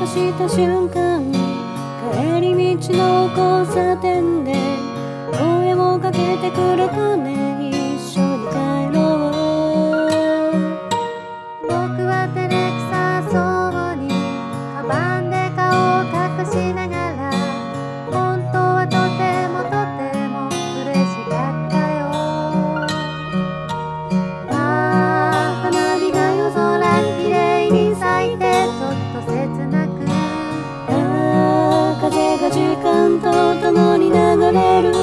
とした瞬間に帰り道の交差点で声をかけてくれたね。一緒に帰ろう。 僕は照れくさそうにカバンで顔を隠しながら、本当はとてもとても嬉しかったよ。ああ、花火が夜空に綺麗に咲いてちょっと切なく、 ああ、風が時間とともに流れる。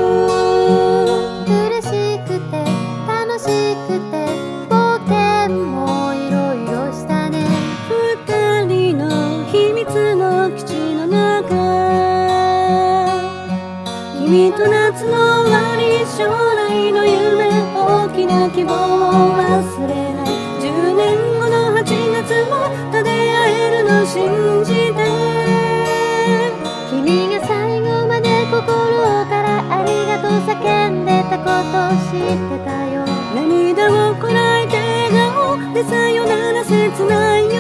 嬉しくて楽しくて冒険もいろいろしたね。 二人の秘密の基地の中、君と夏の終わり、将来の夢、大きな希望を忘れない。10年後の8月もまた出会えるの信じて。 君が最後まで心からありがとう叫んでたこと知ってたよ。 涙をこらえて笑顔でさよなら切ないよ。